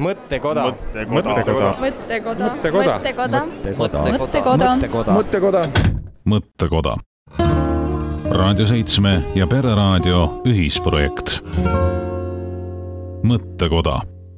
Mõttekoda. Raadio 7 ja Pereraadio ühisprojekt. Mõttekoda.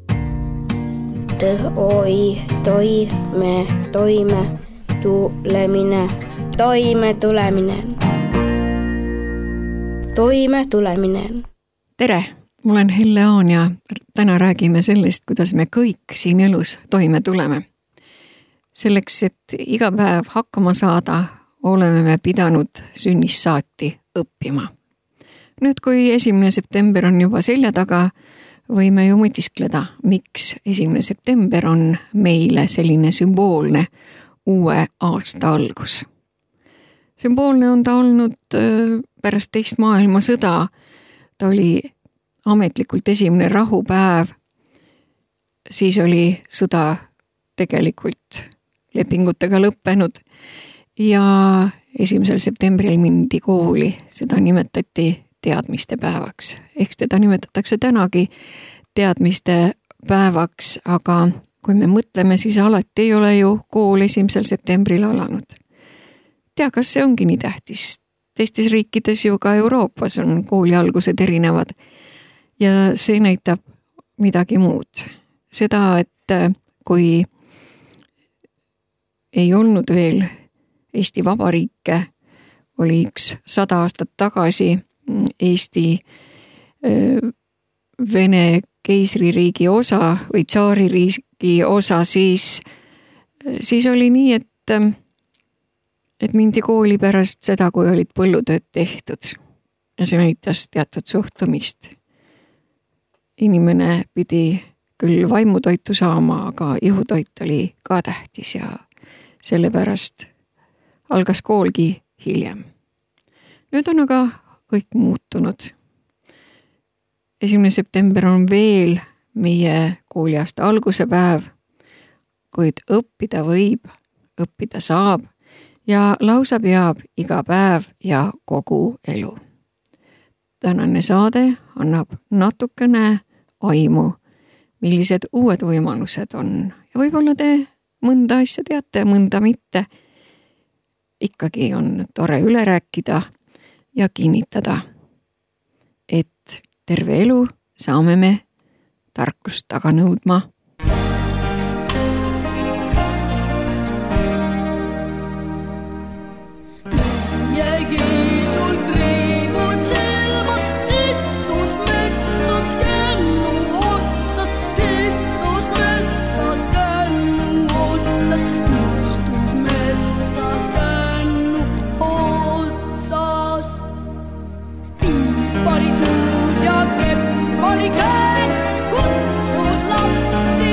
Toime tulemine. Tere, ma olen Helle Aan ja täna räägime sellest, kuidas me kõik siin elus toime tuleme. Selleks, et iga päev hakkama saada, oleme me pidanud sünnist saati õppima. Nüüd, kui 1. september on juba selja taga, võime ju mõtiskleda, miks 1. september on meile selline sümboolne uue aasta algus. Sümboolne on ta olnud pärast teist maailmasõda. Ta oli ametlikult esimene rahupäev. Siis oli sõda tegelikult lepingutega lõppenud ja 1. septembril mindi kooli. Seda nimetati teadmiste päevaks. Ehk teda nimetatakse tänagi teadmiste päevaks, aga kui me mõtleme, siis alati ei ole ju kool 1. septembril alanud. Tea, kas see ongi nii tähtis? Teistes riikides ju ka Euroopas on kooli algused erinevad ja see näitab midagi muud. Seda, et kui ei olnud veel Eesti Vabariike, oli 100 aastat tagasi Eesti Vene keisririigi osa või tsaaririigi osa, siis oli nii, et mindi kooli pärast seda, kui olid põllutööd tehtud. Ja see näitas teatud suhtumist. Inimene pidi küll vaimutoitu saama, aga ihutoit oli ka tähtis ja sellepärast algas koolgi hiljem. Nüüd on aga kõik muutunud. 1. september on veel meie kooliaasta alguse päev, kuid õppida võib, õppida saab ja lausa peab iga päev ja kogu elu. Tänane saade annab natukene aimu, millised uued võimalused on. Ja võib-olla te mõnda asja teate, mõnda mitte. Ikkagi on tore üle rääkida ja kinnitada, et terve elu saame me tarkust taga nõudma. Oli käes, kutsus lapsi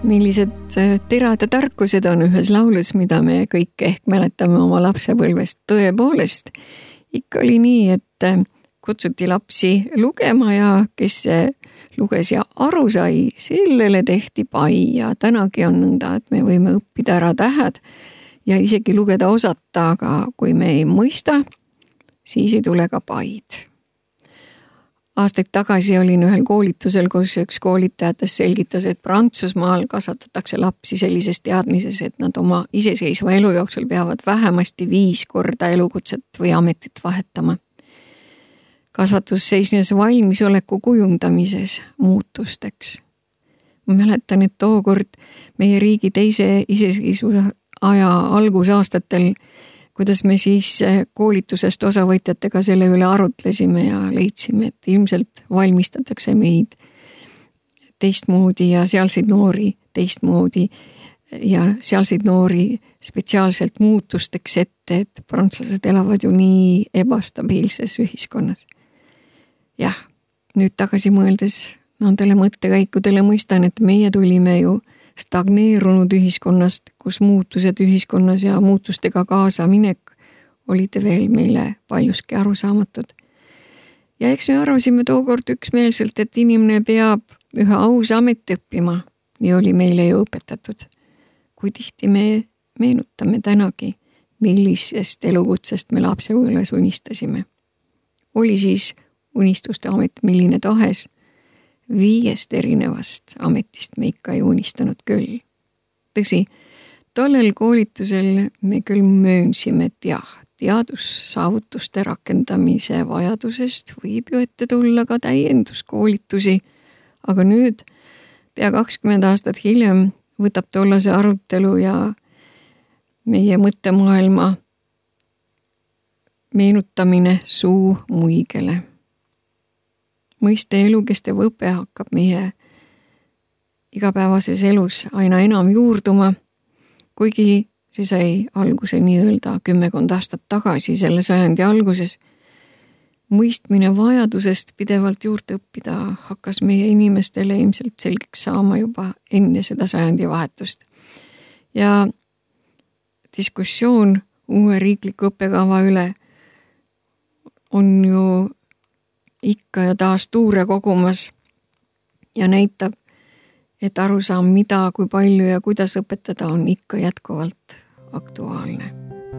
millised terad ja tarkused on ühes laulus, mida me kõik ehk mäletame oma lapsepõlvest. Tõepoolest, ikka oli nii, et kutsuti lapsi lugema ja kes luges ja aru sai, sellele tehti pai ja tänagi on nõnda, et me võime õppida ära tähed ja isegi lugeda osata, aga kui me ei mõista, siis ei tule ka paid. Aastaid tagasi olin ühel koolitusel, kus üks koolitajatest selgitas, et Prantsusmaal kasvatatakse lapsi sellises teadmises, et nad oma iseseisva elu jooksul peavad vähemasti 5 korda elukutset või ametit vahetama. Kasvatus seisnes valmisoleku kujundamises muutusteks. Ma mäletan, et tookord meie riigi teise iseseisvuse aja algusaastatel, kuidas me siis koolitusest osavõtjatega selle üle arutlesime ja leidsime, et ilmselt valmistatakse meid teistmoodi ja sealseid noori teistmoodi ja sealseid noori spetsiaalselt muutusteks ette, et prantslased elavad ju nii ebastabiilses ühiskonnas. Jah, nüüd tagasi mõeldes nendele mõttekäikudele mõistan, et meie tulime ju stagneerunud ühiskonnast, kus muutused ühiskonnas ja muutustega kaasa minek olid veel meile paljuski arusaamatud. Ja eks me arvasime tookord üksmeelselt, et inimene peab ühe ausa ameti õppima, nii oli meile ju õpetatud. Kui tihti me meenutame tänagi, millisest elukutsest me lapsepõlves unistasime. Oli siis unistuste amet milline tahes, 5 erinevast ametist me ikka ei unistanud küll. Tõsi, tollel koolitusel me küll möönsime, et jah, teadussaavutuste rakendamise vajadusest võib ju ette tulla ka täienduskoolitusi, aga nüüd, pea 20 aastat hiljem, võtab tollase arutelu ja meie mõttemaailma meenutamine suu muigele. Mõiste elukestev õpe hakkab meie igapäevases elus aina enam juurduma, kuigi see sai alguse nii-öelda 10 aastat tagasi selle sajandi alguses. Mõistmine vajadusest pidevalt juurde õppida hakkas meie inimestele ilmselt selgeks saama juba enne seda sajandi vahetust. Ja diskussioon uue riikliku õppekava üle on ju ikka ja taas tuure kogumas ja näitab, et arusaam mida, kui palju ja kuidas õpetada on ikka jätkuvalt aktuaalne.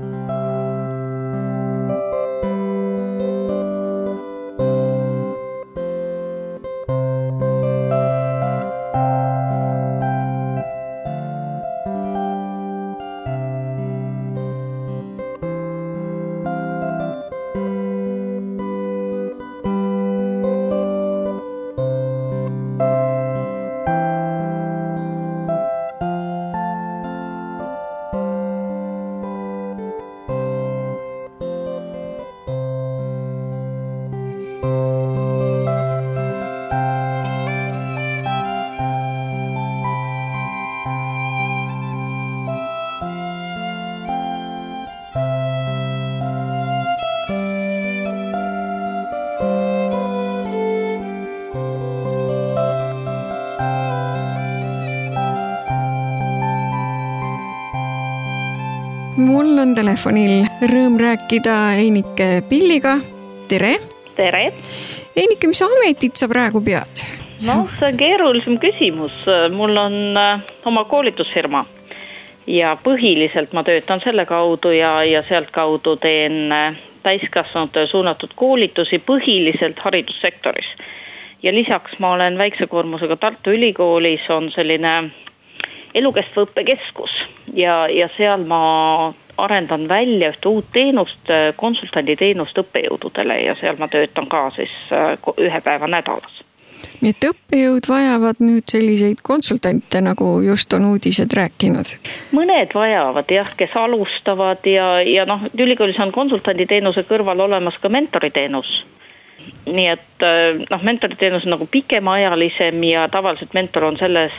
Mul on telefonil rõõm rääkida Einike Pilliga. Tere! Tere! Einike, mis ametit sa praegu pead? No, see on keerulisem küsimus. Mul on oma koolitusfirma ja põhiliselt ma töötan selle kaudu ja sealt kaudu teen täiskasvanute suunatud koolitusi põhiliselt haridussektoris. Ja lisaks ma olen väikse koormusega Tartu Ülikoolis on selline elukestva õppekeskus ja seal ma arendan välja ühte uut teenust, konsultanditeenust õppejõududele ja seal ma töötan ka siis 1 päeva nädalas. Nii et õppejõud vajavad nüüd selliseid konsultante, nagu just on uudised rääkinud? Mõned vajavad jah, kes alustavad ja ülikoolis on konsultanditeenuse kõrval olemas ka mentoriteenus. Nii et mentoriteenus on nagu pikemaajalisem ja tavaliselt mentor on selles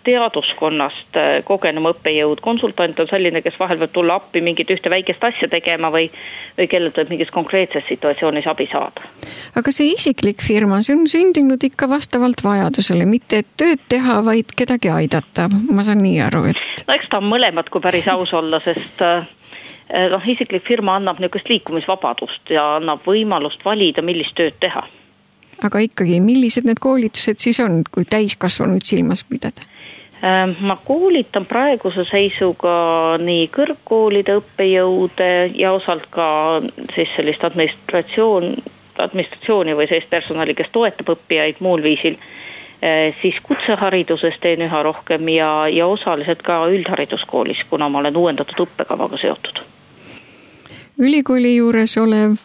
teaduskonnast kogenum õppejõud. Konsultant on selline, kes vahel võib tulla appi mingit ühte väikest asja tegema või kellelt võib mingis konkreetses situatsioonis abi saada. Aga see isiklik firma, see on sündinud ikka vastavalt vajadusele, mitte et tööd teha, vaid kedagi aidata. Ma saan nii aru, et... No eks ta on mõlemad, kui päris aus olla, sest isiklik firma annab niisugust liikumisvabadust ja annab võimalust valida, millist tööd teha. Aga ikkagi, millised need koolitused siis on, kui täiskasvanud silmas pidada? Ma koolitan praeguse seisuga nii kõrgkoolide õppejõude ja osalt ka siis sellist administratsiooni või sellist personali, kes toetab õppijaid muul viisil. Siis kutseharidusest teen üha rohkem ja osaliselt ka üldhariduskoolis, kuna ma olen uuendatud õppekavaga seotud. Ülikooli juures olev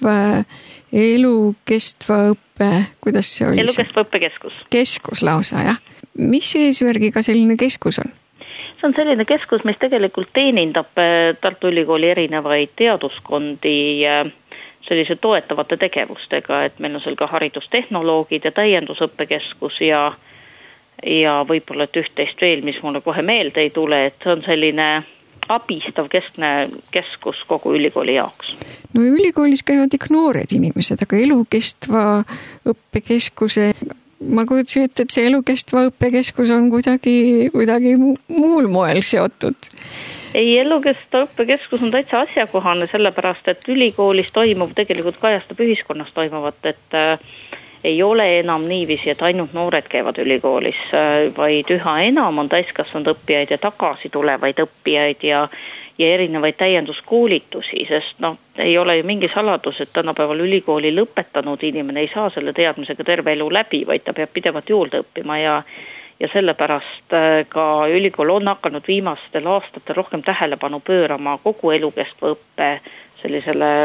elukestva õppe, kuidas see oli? Elukestva õppekeskus. Keskus lausa, jah. Mis eesmärgiga selline keskus on? See on selline keskus, mis tegelikult teenindab Tartu Ülikooli erinevaid teaduskondi sellise toetavate tegevustega, et meil on seal ka haridustehnoloogid ja täiendusõppekeskus ja võib-olla et üht-teist veel, mis mulle kohe meelde ei tule, et see on selline abistav keskne keskus kogu ülikooli jaoks. No ülikoolis käivad ikka noored inimesed, aga elukestva õppekeskuse, ma kujutasin ette, et see elukestva õppekeskus on kuidagi muul moel seotud. Ei, elukestva õppekeskus on täitsa asjakohane, sellepärast, et ülikoolis toimub tegelikult kajastab ühiskonnas toimuvat, et ei ole enam niiviisi, et ainult noored käivad ülikoolis, vaid üha enam on täiskasvanud õppijaid ja tagasi tulevaid õppijaid ja erinevaid täienduskoolitusi, sest ei ole ju mingi saladus, et tänapäeval ülikooli lõpetanud inimene ei saa selle teadmisega terve elu läbi, vaid ta peab pidevalt juurde õppima ja sellepärast ka ülikool on hakanud viimastel aastatel rohkem tähelepanu pöörama kogu elukestva õppe sellisele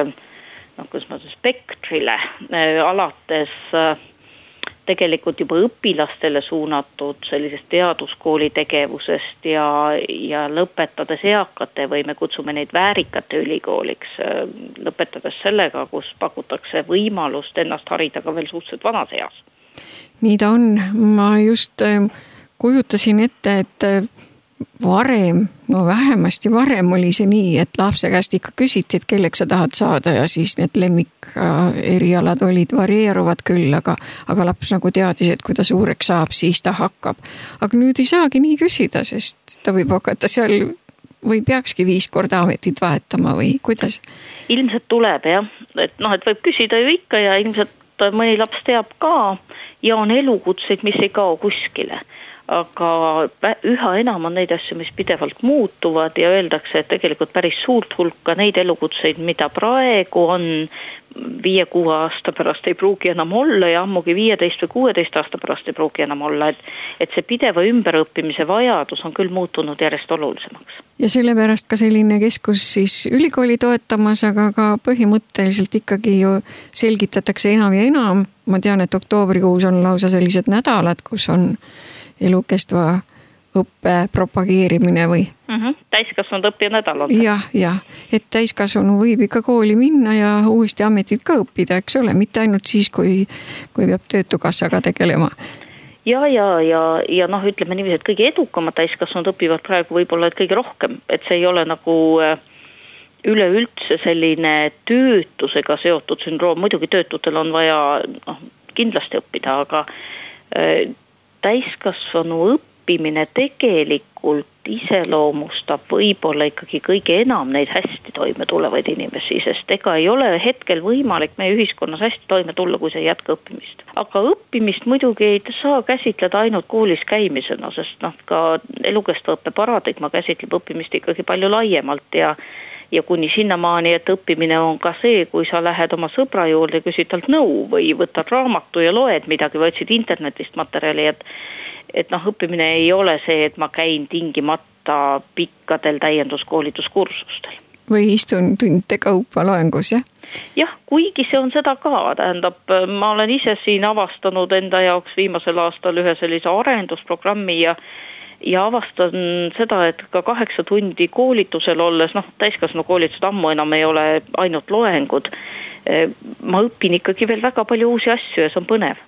spektrile, alates tegelikult juba õpilastele suunatud sellisest teaduskooli tegevusest ja lõpetades eakate või me kutsume neid väärikate ülikooliks, lõpetades sellega, kus pakutakse võimalust ennast harida ka veel suhteliselt vanas eas. Nii ta on. Ma just kujutasin ette, et varem, vähemasti varem oli see nii, et lapse käest ikka küsiti, et kelleks sa tahad saada ja siis need lemmik erialad olid varieeruvad küll, aga laps nagu teadis, et kui ta suureks saab, siis ta hakkab. Aga nüüd ei saagi nii küsida, sest ta võib hakata seal või peakski 5 korda ametit vahetama või kuidas? Ilmselt tuleb jah, et võib küsida ju ikka ja ilmselt mõni laps teab ka ja on elukutseid, mis ei kao kuskile. Aga üha enam on neid asju, mis pidevalt muutuvad ja öeldakse, et tegelikult päris suurt hulka neid elukutseid, mida praegu on 5-6 aasta pärast ei pruugi enam olla ja ammugi 15 või 16 aasta pärast ei pruugi enam olla, et see pideva ümberõppimise vajadus on küll muutunud järjest olulisemaks. Ja sellepärast ka selline keskus siis ülikooli toetamas, aga ka põhimõtteliselt ikkagi ju selgitatakse enam ja enam. Ma tean, et oktoobrikuus on lausa sellised nädalad, kus on elukestva õppe propageerimine või? Täiskasvanud õppija nädal on. Jah, et täiskasvanu võib ikka kooli minna ja uuesti ametit ka õppida, eks ole, mitte ainult siis, kui peab töötukassaga tegelema. Ja ütleme niiviisi, et kõige edukamad täiskasvanud õpivad praegu võib-olla et kõige rohkem, et see ei ole nagu üleüldse selline töötusega seotud sündroom, muidugi töötutel on vaja kindlasti õppida, aga täiskasvanu õppimine tegelikult iseloomustab võib-olla ikkagi kõige enam neid hästi toime tulevaid inimesi, sest ega ei ole hetkel võimalik meie ühiskonnas hästi toime tulla, kui see ei jätka õppimist. Aga õppimist muidugi ei saa käsitleda ainult koolis käimisena, sest ka elukestva õppe paradigma käsitleb õppimist ikkagi palju laiemalt ja kuni sinnamaani, et õppimine on ka see, kui sa lähed oma sõbra juurde, küsid talt nõu või võtad raamatu ja loed midagi või otsid internetist materjali, et õppimine ei ole see, et ma käin tingimata pikkadel täienduskoolituskursustel. Või istun tundide kaupa loengus, jah? Jah, kuigi see on seda ka, tähendab, ma olen ise siin avastanud enda jaoks viimasel aastal ühe sellise arendusprogrammi ja avastan seda, et ka 8 tundi koolitusel olles, täiskasvanu koolitused ammu enam ei ole ainult loengud, ma õpin ikkagi veel väga palju uusi asju ja see on põnev.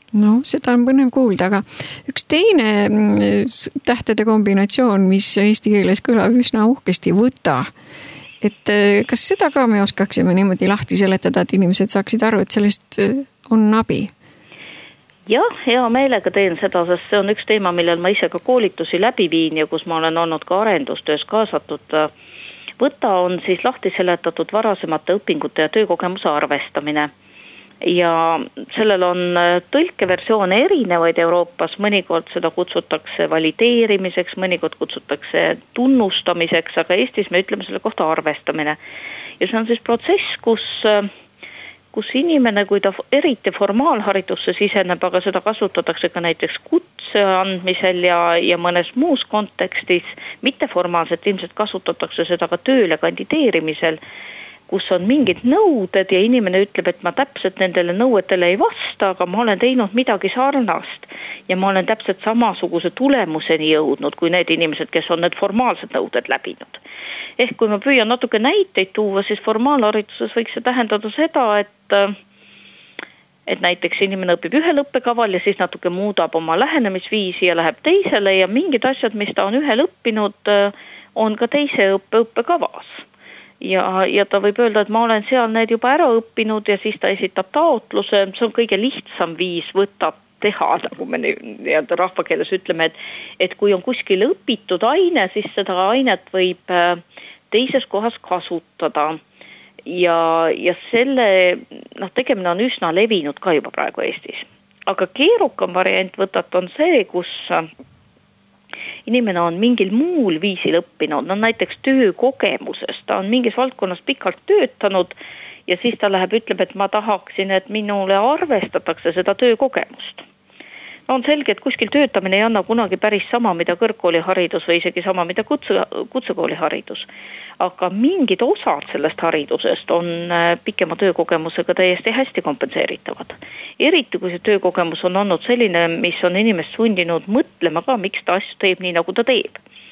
No, seda on põnev kuulda, aga üks teine tähtede kombinatsioon, mis eesti keeles kõlab üsna uhkesti, võta. Et kas seda ka me oskaksime niimoodi lahti seletada, et inimesed saaksid aru, et sellest on abi? Jah, hea meelega teen seda, sest see on üks teema, millel ma ise ka koolitusi läbi viin ja kus ma olen olnud ka arendustöös kaasatud. Võta on siis lahti seletatud varasemate õpingute ja töökogemuse arvestamine. Ja sellel on tõlkeversioone erinevaid Euroopas, mõnikord seda kutsutakse valideerimiseks, mõnikord kutsutakse tunnustamiseks, aga Eestis me ütleme selle kohta arvestamine. Ja see on siis protsess, kus inimene, kui ta eriti formaalharidusse siseneb, aga seda kasutatakse ka näiteks kutse andmisel ja mõnes muus kontekstis, mitteformaalselt ilmselt kasutatakse seda ka tööle kandideerimisel, kus on mingid nõuded ja inimene ütleb, et ma täpselt nendele nõuetele ei vasta, aga ma olen teinud midagi sarnast ja ma olen täpselt samasuguse tulemuseni jõudnud kui need inimesed, kes on need formaalsed nõuded läbinud. Ehk kui ma püüan natuke näiteid tuua, siis formaalhariduses võiks see tähendada seda, et näiteks inimene õpib ühel õppekaval ja siis natuke muudab oma lähenemisviisi ja läheb teisele ja mingid asjad, mis ta on ühel õppinud, on ka teise õppekavas. Ja ta võib öelda, et ma olen seal need juba ära õppinud ja siis ta esitab taotluse, see on kõige lihtsam viis võtta teha, nagu me rahvakeeles ütleme, et kui on kuskil õpitud aine, siis seda ainet võib teises kohas kasutada ja selle tegemine on üsna levinud ka juba praegu Eestis. Aga keerukam variant võtat on see, kus inimene on mingil muul viisil õppinud, näiteks töökogemuses, ta on mingis valdkonnas pikalt töötanud ja siis ta läheb, ütleb, et ma tahaksin, et minule arvestatakse seda töökogemust. On selge, et kuskil töötamine ei anna kunagi päris sama, mida kõrgkooliharidus või isegi sama, mida kutsekooliharidus. Aga mingid osad sellest haridusest on pikema töökogemusega täiesti hästi kompenseeritavad. Eriti kui see töökogemus on olnud selline, mis on inimest sundinud mõtlema ka, miks ta asju teeb nii, nagu ta teeb.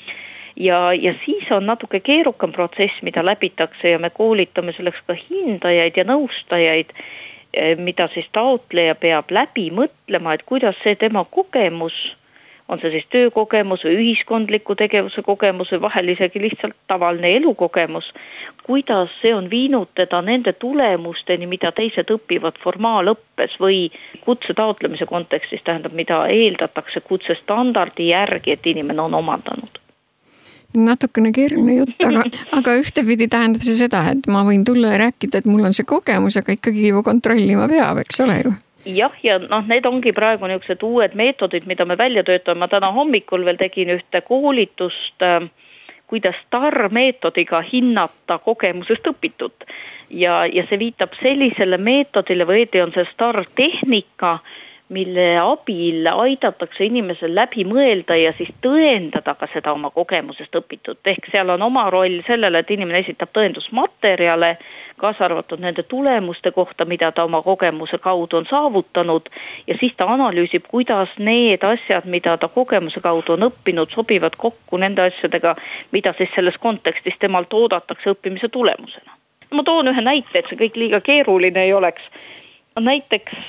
Ja siis on natuke keerukam protsess, mida läbitakse ja me koolitame selleks ka hindajaid ja nõustajaid, mida siis taotleja peab läbi mõtlema, et kuidas see tema kogemus, on see siis töökogemus või ühiskondliku tegevuse kogemus või vahel isegi lihtsalt tavaline elukogemus, kuidas see on viinud teda nende tulemusteni, mida teised õpivad formaalõppes või kutse taotlemise kontekstis, tähendab, mida eeldatakse kutsestandardi järgi, et inimene on omandanud. Natukene keeruline jutt, aga ühtepidi tähendab see seda, et ma võin tulla ja rääkida, et mul on see kogemus, aga ikkagi ju kontrollima peab, eks ole ju? Jah, ja need ongi praegu niisugused uued meetodid, mida me välja töötame. Ma täna hommikul veel tegin ühte koolitust, kuidas STAR-meetodiga hinnata kogemusest õpitut. Ja see viitab sellisele meetodile või on see STAR-tehnika, mille abil aidatakse inimesel läbi mõelda ja siis tõendada ka seda oma kogemusest õpitud. Ehk seal on oma roll sellele, et inimene esitab tõendusmaterjale, kaasa arvatud nende tulemuste kohta, mida ta oma kogemuse kaudu on saavutanud ja siis ta analüüsib, kuidas need asjad, mida ta kogemuse kaudu on õppinud, sobivad kokku nende asjadega, mida siis selles kontekstis temalt oodatakse õppimise tulemusena. Ma toon ühe näite, et see kõik liiga keeruline ei oleks. Näiteks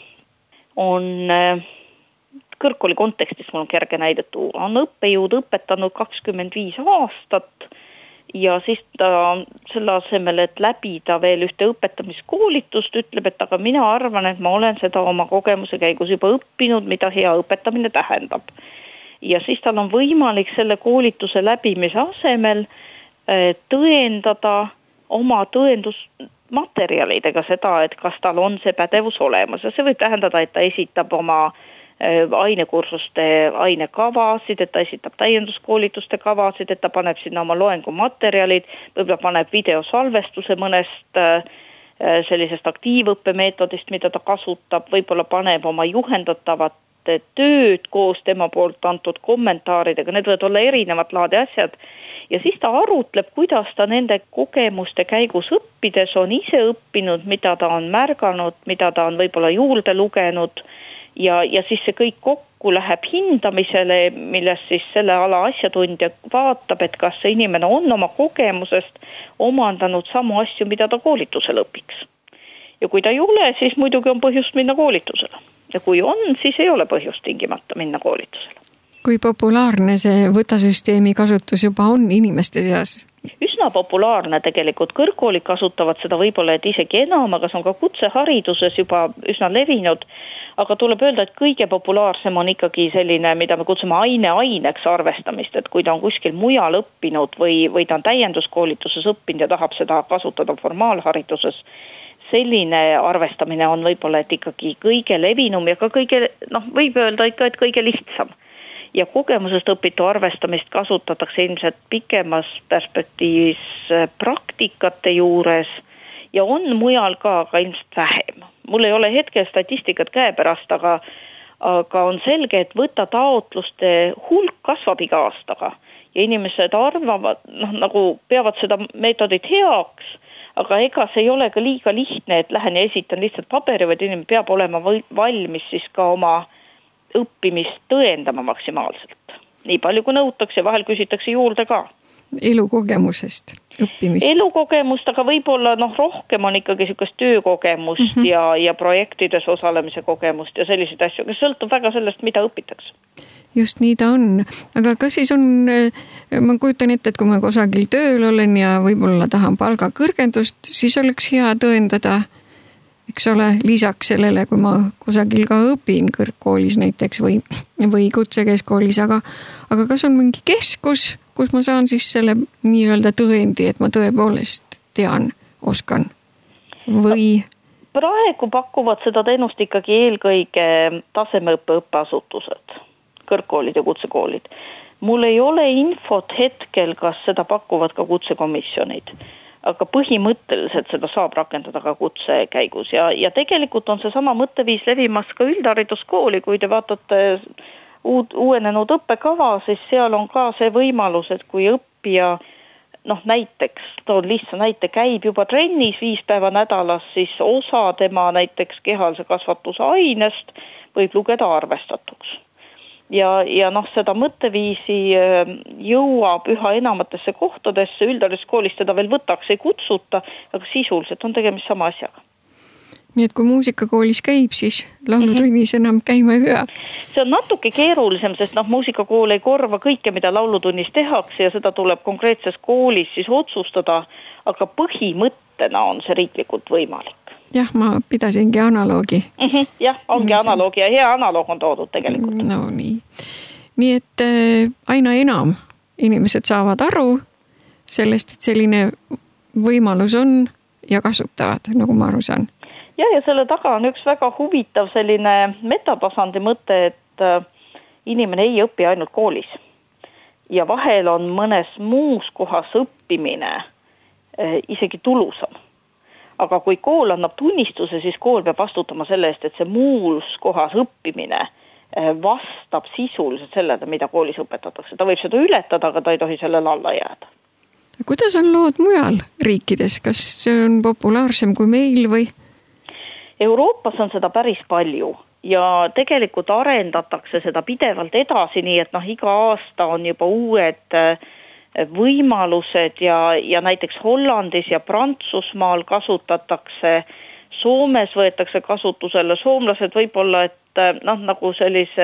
on kõrgkooli kontekstis, mul on kerge näide tuua, on õppejõud õpetanud 25 aastat ja siis ta selle asemel, et läbida veel ühte õpetamiskoolitust, ütleb, et aga mina arvan, et ma olen seda oma kogemuse käigus juba õppinud, mida hea õpetamine tähendab. Ja siis tal on võimalik selle koolituse läbimise asemel tõendada oma tõendusmaterjalidega seda, et kas tal on see pädevus olemas ja see võib tähendada, et ta esitab oma ainekursuste ainekavasid, et ta esitab täienduskoolituste kavasid, et ta paneb sinna oma loengumaterjalid, võib-olla paneb videosalvestuse mõnest sellisest aktiivõppemeetodist, mida ta kasutab, võib-olla paneb oma juhendatavat tööd koos tema poolt antud kommentaaridega, need võivad olla erinevad laadi asjad ja siis ta arutleb, kuidas ta nende kogemuste käigus õppides on ise õppinud, mida ta on märganud, mida ta on võib-olla juurde lugenud ja siis see kõik kokku läheb hindamisele, milles siis selle ala asjatundja vaatab, et kas see inimene on oma kogemusest omandanud samu asju, mida ta koolitusel õpiks. Ja kui ta ei ole, siis muidugi on põhjust minna koolitusele. ja kui on, siis ei ole põhjust tingimata minna koolitusele. Kui populaarne see võtasüsteemi kasutus juba on inimeste seas? Üsna populaarne tegelikult, kõrgkoolid kasutavad seda võib-olla et isegi enam, aga see on ka kutsehariduses juba üsna levinud, aga tuleb öelda, et kõige populaarsem on ikkagi selline, mida me kutsume aineks arvestamist, et kui ta on kuskil mujal õppinud või ta on täienduskoolituses õppinud ja tahab seda kasutada formaalhariduses, selline arvestamine on võib-olla et ikkagi kõige levinum ja ka kõige, võib öelda ikka, et kõige lihtsam. Ja kogemusest õpitu arvestamist kasutatakse ilmselt pikemas perspektiivis praktikate juures ja on mujal ka ilmselt vähem. Mul ei ole hetkel statistikat käepärast, aga on selge, et võtataotluste hulk kasvab iga aastaga ja inimesed arvavad, nagu peavad seda meetodit heaks, aga ega see ei ole ka liiga lihtne, et lähen ja esitan lihtsalt paberi, vaid inimene peab olema valmis siis ka oma õppimist tõendama maksimaalselt. Nii palju kui nõutakse, vahel küsitakse juurde ka. Elukogemusest õppimist. Elukogemust, aga võib-olla rohkem on ikkagi sellist töökogemust ja projektides osalemise kogemust ja selliseid asju, kes sõltub väga sellest, mida õpitakse. Just nii ta on. Aga kas siis on, ma kujutan ette, et kui ma kusagil tööl olen ja võib-olla tahan palga kõrgendust, siis oleks hea tõendada, eks ole, lisaks sellele, kui ma kusagil ka õpin kõrgkoolis näiteks või kutsekeskkoolis, aga kas on mingi keskus, kus ma saan siis selle nii-öelda tõendi, et ma tõepoolest tean, oskan või? Praegu pakuvad seda teenust ikkagi eelkõige tasemeõppe õppeasutused, kõrgkoolid ja kutsekoolid. Mul ei ole infot hetkel, kas seda pakuvad ka kutsekomisjonid. Aga põhimõtteliselt seda saab rakendada ka kutse käigus ja tegelikult on see sama mõtteviis levimas ka üldhariduskooli, kui te vaatate uuenenud õppekava, siis seal on ka see võimalus, et kui õppija, näiteks, toon lihtsa näite, käib juba trennis 5 päeva nädalas, siis osa tema näiteks kehalise kasvatuse ainest võib lugeda arvestatuks. Ja seda mõtteviisi jõuab üha enamatesse kohtadesse, üldhariduskoolis teda veel võtaks ei kutsuta, aga sisuliselt on tegemist sama asjaga. Nii et kui muusikakoolis käib, siis laulutunnis enam käima ei pea. See on natuke keerulisem, sest muusikakool ei korva kõike, mida laulutunnis tehakse ja seda tuleb konkreetses koolis siis otsustada, aga põhimõttena on see riiklikult võimalik. Jah, ma pidasingi analoogi. Jah, ongi analoogi ja hea analoog on toodud tegelikult. No nii. Nii et aina enam inimesed saavad aru sellest, et selline võimalus on ja kasutavad, nagu ma aru saan. Ja selle taga on üks väga huvitav selline metatasandi mõte, et inimene ei õpi ainult koolis. Ja vahel on mõnes muus kohas õppimine isegi tulusam. Aga kui kool annab tunnistuse, siis kool peab vastutama selle eest, et see muus kohas õppimine vastab sisuliselt sellele, mida koolis õpetatakse. Ta võib seda ületada, aga ta ei tohi sellele alla jääda. Kuidas on lood mujal riikides? Kas see on populaarsem kui meil või? Euroopas on seda päris palju ja tegelikult arendatakse seda pidevalt edasi, nii et iga aasta on juba uued võimalused ja näiteks Hollandis ja Prantsusmaal kasutatakse, Soomes võetakse kasutusele, soomlased võib-olla, et nagu sellise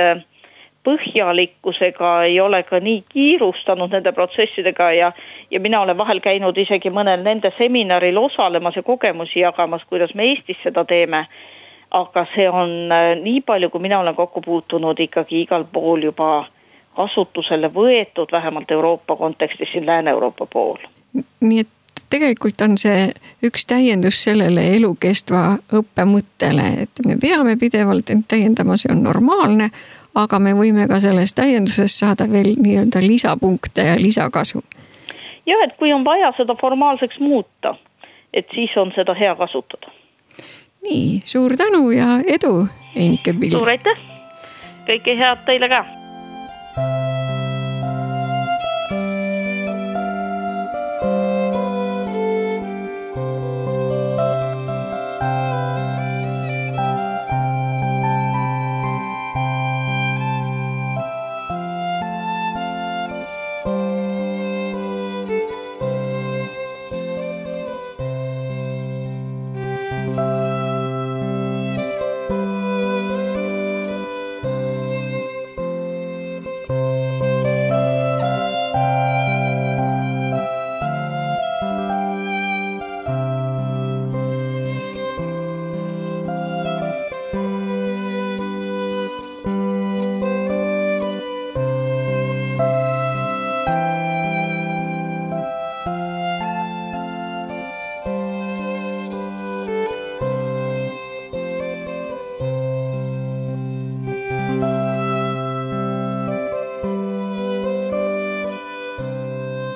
põhjalikkusega ei ole ka nii kiirustanud nende protsessidega ja mina olen vahel käinud isegi mõnel nende seminaril osalemas ja kogemusi jagamas, kuidas me Eestis seda teeme, aga see on nii palju, kui mina olen kokku puutunud ikkagi igal pool juba kasutusele võetud, vähemalt Euroopa kontekstis siin Lääne-Euroopa pool. Nii et tegelikult on see üks täiendus sellele elukestva õppemõttele, et me peame pidevalt end täiendama, see on normaalne, aga me võime ka sellest täiendusest saada veel nii-öelda lisapunkte ja lisakasu. Ja, et kui on vaja seda formaalseks muuta, et siis on seda hea kasutada. Nii, suur tänu ja edu, Einike Pill. Suur aitäh, kõike head teile ka.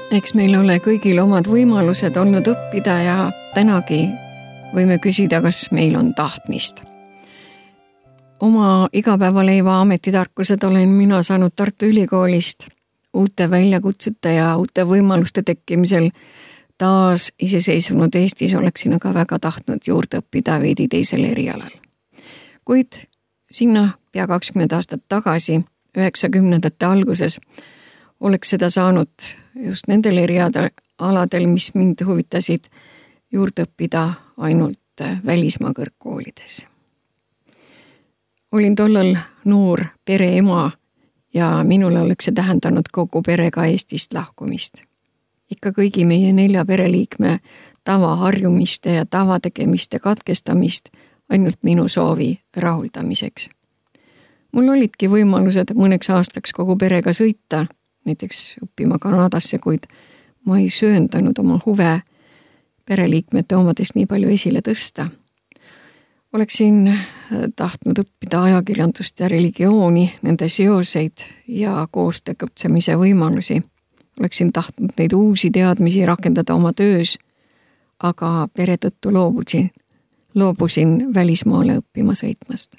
Eks meil ole kõigil omad võimalused olnud õppida ja tänagi võime küsida, kas meil on tahtmist. Oma igapäevaleiva ametitarkused olen mina saanud Tartu Ülikoolist uute väljakutsete ja uute võimaluste tekkimisel. Taas iseseisvunud Eestis oleksin aga väga tahtnud juurde õppida veidi teisel erialal. Kuid sinna pea 20 aastat tagasi, 90ndate alguses, oleks seda saanud just nendel erialadel, mis mind huvitasid, juurde õppida ainult välismaa kõrgkoolides. Olin tollal noor pereema ja minule oleks see tähendanud kogu perega Eestist lahkumist. Ikka kõigi meie 4 pereliikme tavaharjumiste ja tavategemiste katkestamist ainult minu soovi rahuldamiseks. Mul olidki võimalused mõneks aastaks kogu perega sõita, näiteks õppima Kanadasse, kuid ma ei sööndanud oma huve pereliikmete omadest nii palju esile tõsta. Oleksin tahtnud õppida ajakirjandust ja religiooni, nende seoseid ja koos tegutsemise võimalusi. Oleksin tahtnud neid uusi teadmisi rakendada oma töös, aga pere tõttu loobusin välismaale õppima sõitmast.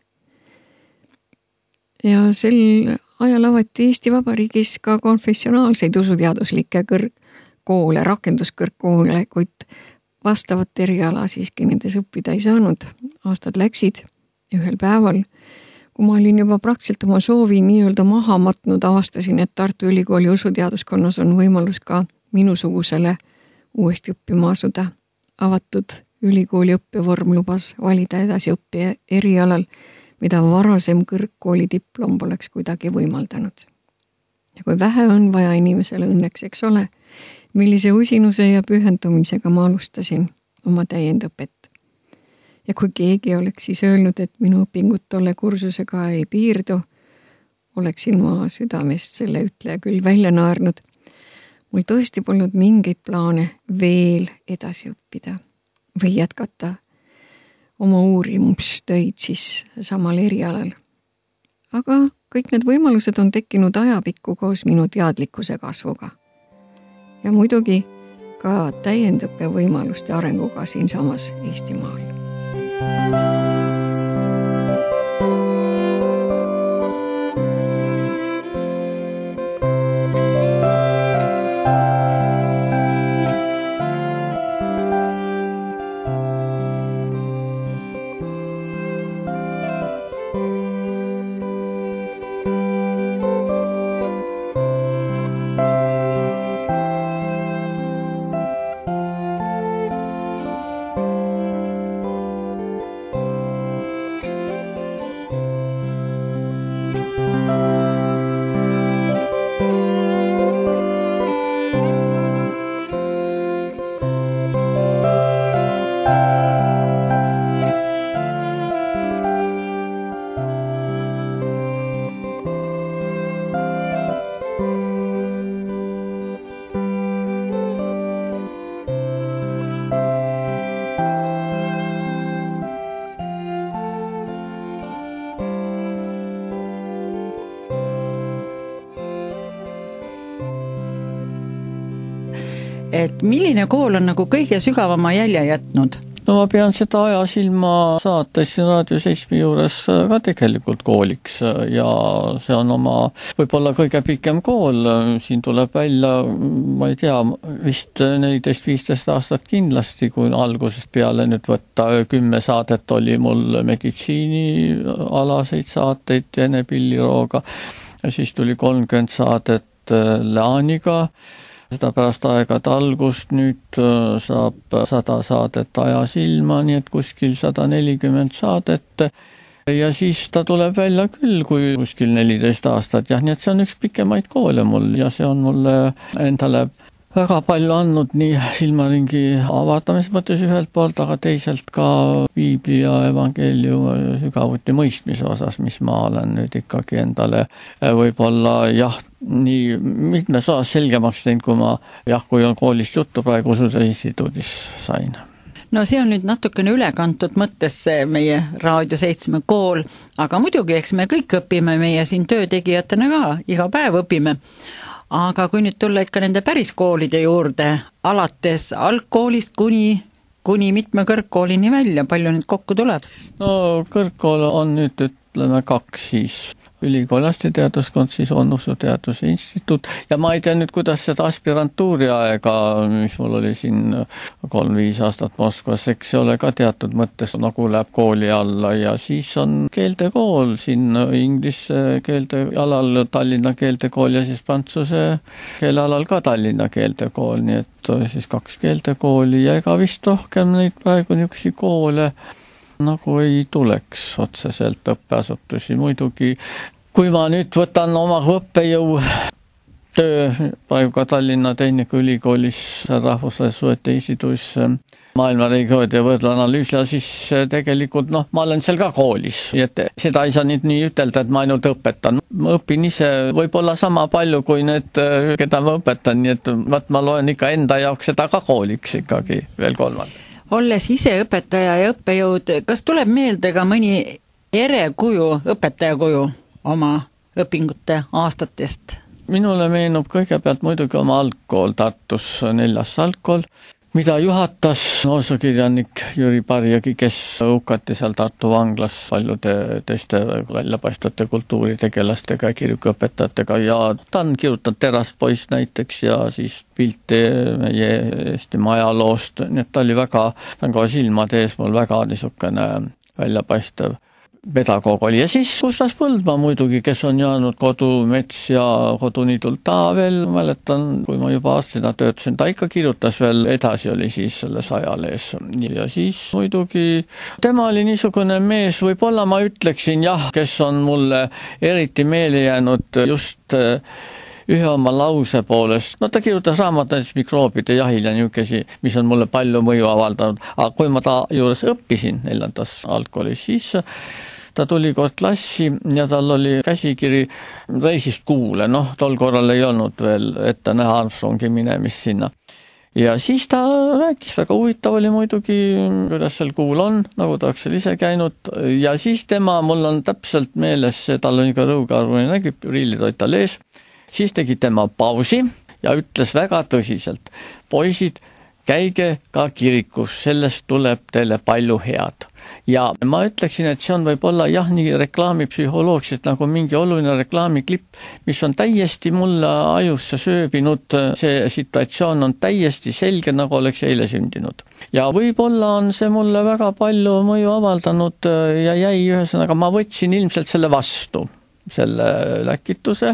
Ja sel ajal avati Eesti Vabariigis ka konfessionaalseid usuteaduslikke kõrgkoole, rakenduskõrgkoole, kuid vastavat eriala siiski nendes õppida ei saanud. Aastad läksid ja ühel päeval, kui ma olin juba praktiliselt oma soovi nii-öelda maha matnud, avastasin, et Tartu Ülikooli usuteaduskonnas on võimalus ka minusugusele uuesti õppima asuda. Avatud ülikooli õppevorm lubas valida edasi õppija erialal, mida varasem kõrgkooli diplom poleks kuidagi võimaldanud. Ja kui vähe on vaja inimesele õnneks, eks ole, millise usinuse ja pühendumisega ma alustasin oma täiendõpet. Ja kui keegi oleks siis öelnud, et minu õpingud tolle kursusega ei piirdu, oleksin ma südamest selle ütleja küll välja naernud. Mul tõesti polnud mingeid plaane veel edasi õppida või jätkata oma uurimustöid siis samal erialal. Aga kõik need võimalused on tekkinud ajapikku koos minu teadlikkuse kasvuga. Ja muidugi ka täiendõppe võimaluste arenguga siinsamas Eestimaal. Et milline kool on nagu kõige sügavama jälje jätnud? No ma pean seda ajasilma saates Raadio 7 juures ka tegelikult kooliks ja see on oma võib-olla kõige pikem kool. Siin tuleb välja, ma ei tea, vist 14-15 aastat kindlasti, kui algusest peale nüüd võtta 10 saadet oli mul meditsiinialaseid saateid Ene Pillirooga ja siis tuli 30 saadet Laaniga. Seda pärast aegade algust nüüd saab 100 saadet ajasilma, nii et kuskil 140 saadet ja siis ta tuleb välja küll, kui kuskil 14 aastat. Jah, nii et see on üks pikemaid koole mul ja see on mulle endale väga palju andnud nii silmaringi avatamise mõttes ühelt poolt, aga teisalt ka piibli ja evangeeliumi sügavuti mõistmise osas, mis ma olen nüüd ikkagi endale võib-olla nii mitmes osas selgemaks teinud, kui ma kui on koolist juttu praegu Ususe instituudis sain. No see on nüüd natukene ülekantud mõttes meie Raadio 7 kool, aga muidugi eks me kõik õpime, meie siin töötegijatena ka iga päev õpime. aga kui nüüd tulla ikka nende päris koolide juurde, alates algkoolist kuni mitme kõrgkoolini välja, palju nüüd kokku tuleb? No kõrgkool on nüüd ütleme 2 siis. Ülikool arstiteaduskond, siis on usuteaduse instituut ja ma ei tea nüüd, kuidas seda aspirantuuri aega, mis mul oli siin 3-5 aastat Moskvas, eks see ole ka teatud mõttes nagu läheb kooli alla ja siis on keeltekool siin inglise keelde alal Tallinna keeltekool ja siis prantsuse keele alal ka Tallinna keeltekool, nii et siis 2 keeltekooli ja ega vist rohkem neid praegu niisuguseid koole nagu ei tuleks otseselt õppeasutusi. Muidugi, kui ma nüüd võtan oma õppejõu töö praegu ka Tallinna Tehnikaülikoolis rahvusvahelise suhete instituudis maailmaregioonide ja võrdlusanalüüs ja siis tegelikult ma olen seal ka koolis, et seda ei saa nüüd nii ütelda, et ma ainult õpetan. Ma õpin ise võib-olla sama palju kui need, keda ma õpetan, nii et ma loen ikka enda jaoks seda ka kooliks ikkagi veel kolmand. Olles ise õpetaja ja õppejõud, kas tuleb meelde ka mõni erekuju, õpetajakuju oma õpingute aastatest? Minule meenub kõigepealt muidugi oma algkool Tartus, 4. algkool, mida juhatas noosokirjanik Jüri Parjagi, kes hukati seal Tartu vanglas paljude teiste väljapaistvate kultuuritegelastega ja kirikuõpetajatega ja ta on kirjutanud Teraspoiss näiteks ja siis pilte meie Eestimaa ajaloost, nii et ta oli väga, ta on kohe silmade ees mul väga niisugune väljapaistev pedagoog oli ja siis Gustav Põldmaa muidugi, kes on jäänud Kodumets ja Koduniidult ta veel, mäletan, kui ma juba aastina töötasin, ta ikka kirjutas veel edasi, oli siis selles ajalees ja siis muidugi tema oli niisugune mees, võib-olla ma ütleksin jah, kes on mulle eriti meelde jäänud just ühe oma lause poolest, ta kirjutas raamatades mikroobide jahil ja niisugune, mis on mulle palju mõju avaldanud, aga kui ma ta juures õppisin 4. algkoolis, siis ta tuli kord klassi ja tal oli käsikiri reisist kuule, tol korral ei olnud veel ette näha Armstrongi minemist sinna. Ja siis ta rääkis, väga huvitav oli muidugi, kuidas seal kuul on, nagu ta oleks seal ise käinud ja siis tema, mul on täpselt meeles, tal oli ka rõugarvune nägi, prillid olid tal ees, siis tegi tema pausi ja ütles väga tõsiselt, poisid, käige ka kirikus, sellest tuleb teile palju head. Ja ma ütleksin, et see on võib-olla jah, nii reklaamipsühholoogselt nagu mingi oluline reklaamiklipp, mis on täiesti mulle ajusse sööbinud, see situatsioon on täiesti selge, nagu oleks eile sündinud. Ja võib-olla on see mulle väga palju mõju avaldanud ja jäi ühesõnaga, ma võtsin ilmselt selle vastu, selle läkituse.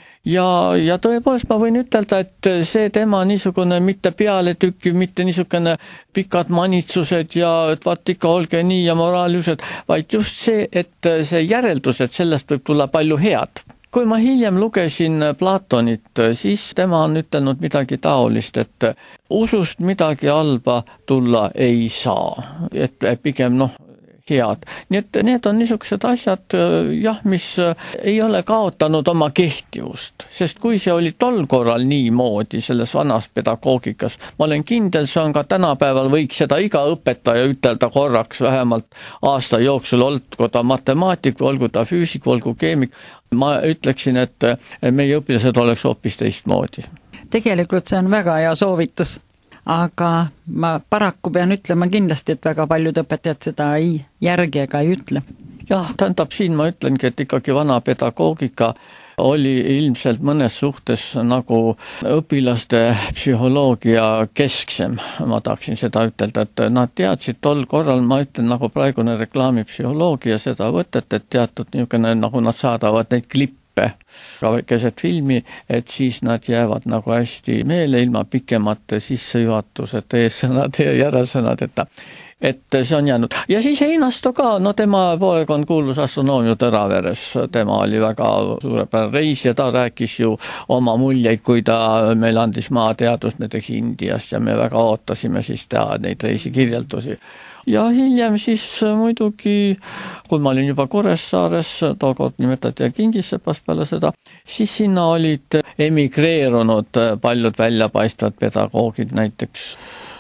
Ja tõepoolest ma võin ütelda, et see tema niisugune mitte pealetükkiv, mitte niisugune pikad manitsused ja et vaat ikka olge nii ja moraaliused, vaid just see, et see järeldus, et sellest võib tulla palju head. Kui ma hiljem lugesin Platonit, siis tema on ütelnud midagi taolist, et usust midagi halba tulla ei saa, et pigem head. Nii et need on niisugused asjad, jah, mis ei ole kaotanud oma kehtivust, sest kui see oli tol korral niimoodi selles vanas pedagoogikas, ma olen kindel, see on ka tänapäeval, võiks seda iga õpetaja ütelda korraks vähemalt aasta jooksul, olgu ta matemaatik, olgu ta füüsik, olgu keemik, ma ütleksin, et meie õpilased oleks hoopis teistmoodi. Tegelikult see on väga hea soovitus. Aga ma paraku pean ütlema kindlasti, et väga paljud õpetajad seda ei järgi ega ei ütle. Jah, tähendab siin ma ütlengi, et ikkagi vana pedagoogika oli ilmselt mõnes suhtes nagu õpilaste psühholoogia kesksem, ma tahaksin seda ütelda, et nad teadsid tol korral, ma ütlen nagu praegune reklaamipsühholoogia seda võtet, et teatud niisugune, nagu nad saadavad neid klippe ka keset filmi, et siis nad jäävad nagu hästi meele ilma pikemate sissejuhatused, eessõnad ja järelsõnadeta. Et see on jäänud. Ja siis Einasto ka, tema poeg on kuulus astronoomia Tõraveres, tema oli väga suurepärane reis ja ta rääkis ju oma muljeid, kui ta meil andis maateadust näiteks Indiast ja me väga ootasime siis teha neid reisikirjeldusi. Ja hiljem siis muidugi, kui ma olin juba Kuressaares, tookord nimetati Kingissepas peale seda, siis sinna olid emigreerunud paljud väljapaistvad pedagoogid, näiteks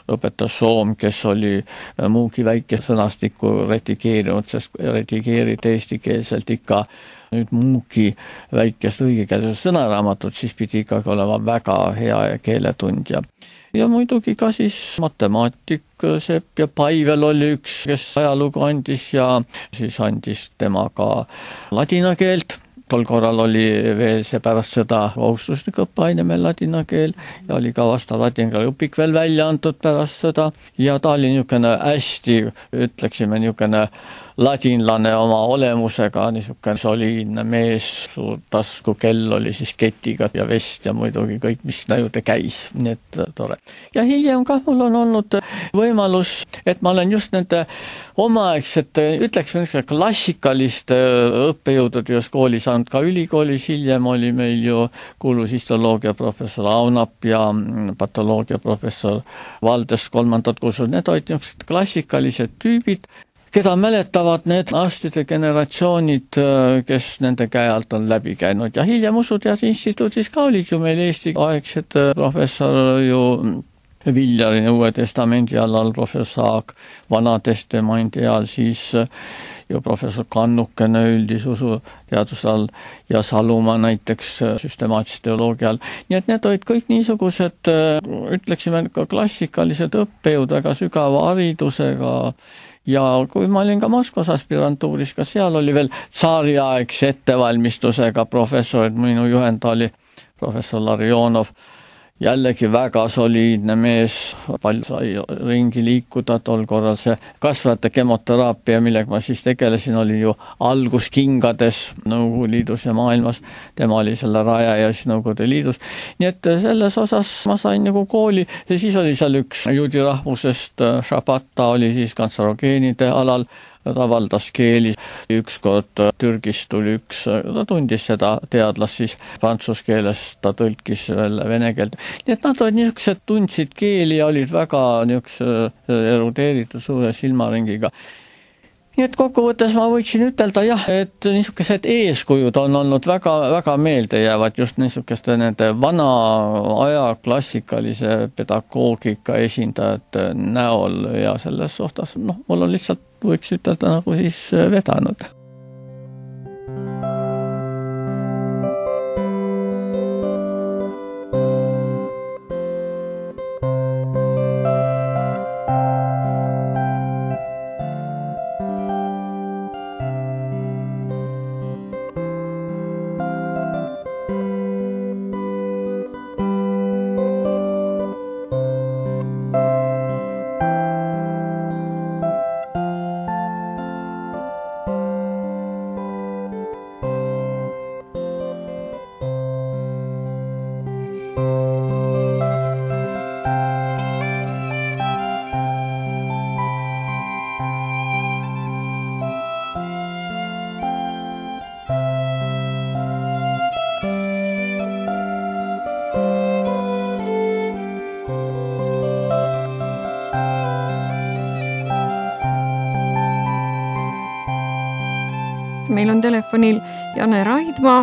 õpetas Soom, kes oli Muugi väike sõnastikku redigeerinud, sest redigeerida eestikeelselt ikka nüüd Muugi väikest õigekeelset sõnaraamatut, siis pidi ikkagi olema väga hea keeletundja. Ja muidugi ka siis matemaatik Sepp ja Paivel oli üks, kes ajalugu andis ja siis andis tema ka ladina keelt. Tol korral oli veel see pärast seda kohustuslik õppeaine meil ladina keel ja oli ka vastav ladina keele õpik veel välja antud pärast seda ja ta oli niisugune hästi, ütleksime niisugune ladinlane oma olemusega, niisugune soliidne mees, suur taskukell oli siis ketiga ja vest ja muidugi kõik, mis juurde käis, nii et tore. Ja hiljem ka mul on olnud võimalus, et ma olen just nende omaaegsete, ütleksime klassikaliste õppejõudude just kooli saanud ka ülikoolis, hiljem oli meil ju kuulus histoloogia professor Aunap ja patoloogia professor Valdes kolmandat kursus, need olid niisugused klassikalised tüübid, keda mäletavad need arstide generatsioonid, kes nende käe alt on läbi käinud ja hiljem Usuteaduse instituudis ka olid ju meil Eesti-aegsed professor ju Viljari Uue Testamendi all professor Saag, Vana Testamendi all siis ju professor Kannukene üldisusu teaduse all ja Salumaa näiteks süstemaatilise teoloogia all. Nii et need olid kõik niisugused, ütleksime ka klassikalised õppejõud väga sügava haridusega ja kui ma olin ka Moskvas aspirantuuris, ka seal oli veel tsaariaegse ettevalmistusega professorid, minu juhend oli professor Larionov, jällegi väga soliidne mees, palju sai ringi liikuda, tol korral see kasvajate kemoteraapia, millega ma siis tegelesin, oli ju algus kingades Nõukogude Liidus ja maailmas, tema oli selle rajaja siis Nõukogude Liidus, nii et selles osas ma sain nagu kooli ja siis oli seal üks juudi rahvusest, Shabata oli siis kantserogeenide alal, ta valdas keeli, ükskord Türgist tuli üks, ta tundis seda teadlast siis prantsuse keeles, ta tõlkis veel vene keelt. Nii et nad olid niisugused, tundsid keeli ja olid väga niisuguse erudeeritud suure silmaringiga. Nii et kokkuvõttes ma võiksin ütelda jah, et niisugused eeskujud on olnud väga, väga meeldejäävad just niisuguste nende vana aja klassikalise pedagoogika esindajate näol ja selles suhtes, mul on lihtsalt võiks ütelda nagu siis vedanud. Meil on telefonil Jane Raidma,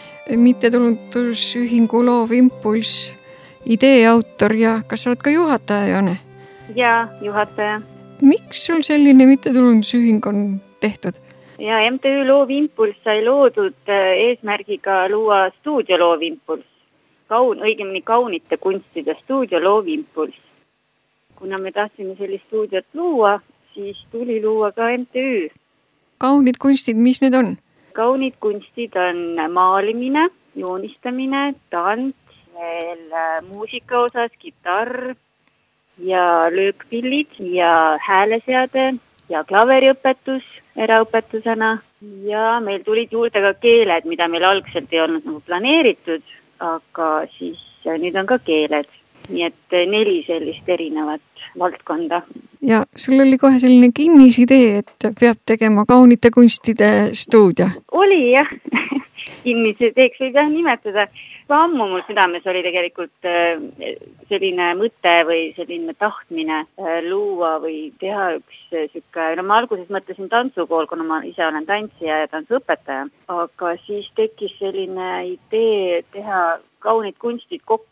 mittetulundusühingu Loov Impulss idee autor ja kas sa oled ka juhataja, Jane? Jaa, juhataja. Miks sul selline mittetulundusühing on tehtud? Ja MTÜ Loov Impulss sai loodud eesmärgiga luua stuudio Loov Impulss. Õigemini kaunite kunstide stuudio Loov Impulss. Kuna me tahtsime sellist stuudiot luua, siis tuli luua ka MTÜ. Kaunid kunstid, mis need on? Kaunid kunstid on maalimine, joonistamine, tants, veel muusika osas, kitarr ja löökpillid ja hääleseade ja klaveriõpetus eraõpetusena. Ja meil tulid juurde ka keeled, mida meil algselt ei olnud nagu planeeritud, aga siis nüüd on ka keeled. Nii et 4 sellist erinevat valdkonda. Ja sul oli kohe selline kinnisidee, et peab tegema kaunite kunstide stuudio? Oli jah, kinnisideeks võib jah nimetada. Ammu mul südames oli tegelikult selline mõte või selline tahtmine luua või teha üks sükka. Ma alguses mõtlesin tantsukool, kuna ma ise olen tantsija ja tantsuõpetaja, aga siis tekkis selline idee teha kaunid kunstid kokku.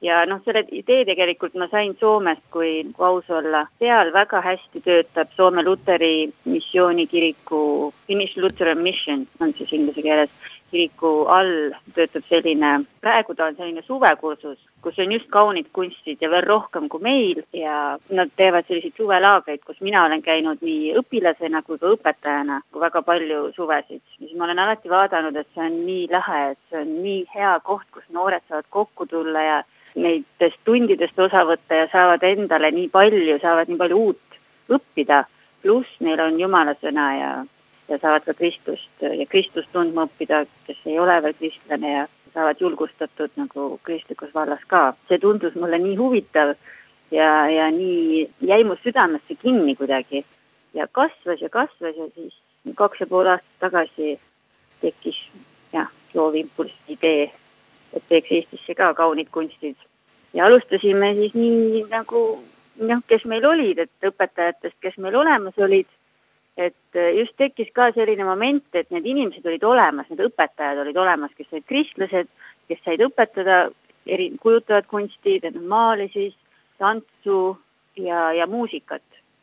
ja selle idee tegelikult ma sain Soomest, kui aus olla. Seal väga hästi töötab Soome Luteri missioonikiriku, Finnish Lutheran Mission on siis inglise keeles, kiriku all töötab selline, praegu ta on selline suvekursus, kus on just kaunid kunstid ja veel rohkem kui meil ja nad teevad selliseid suvelaagreid, kus mina olen käinud nii õpilasena kui ka õpetajana, kui väga palju suvesid. Siis ma olen alati vaadanud, et see on nii lahe, et see on nii hea koht, kus noored saavad kokku tulla ja neidest tundidest osa võtta ja saavad endale nii palju uut õppida, pluss neil on Jumala sõna ja saavad ka Kristust tundma õppida, kes ei ole veel kristlane ja saavad julgustatud nagu kristlikus vallas ka. See tundus mulle nii huvitav ja nii jäi mu südamesse kinni kuidagi ja kasvas ja siis 2,5 aastat tagasi tekkis loovimpulsi idee, et teeks Eestisse ka kaunid kunstid. Ja alustasime siis nii nagu, kes meil olid, et õpetajatest, kes meil olemas olid, et just tekkis ka selline moment, et need inimesed olid olemas, need õpetajad olid olemas, kes olid kristlased, kes said õpetada kujutavad kunstid, maalisid, tantsu ja muusikat.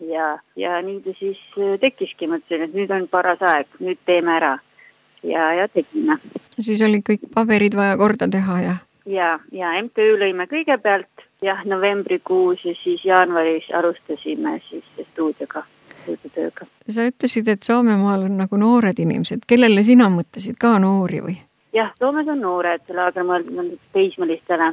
Ja nii ta siis tekkiski, mõtlesin, et nüüd on paras aeg, nüüd teeme ära. Ja tegime. Siis oli kõik paberid vaja korda teha, jah? Ja MTÜ lõime kõigepealt, novembrikuus ja siis jaanuaris alustasime siis stuudiotööga. Sa ütlesid, et Soomemaal on nagu noored inimesed. Kellele sina mõtlesid ka noori või? Jah, Soomes on noored, laagermaal on teismelistele.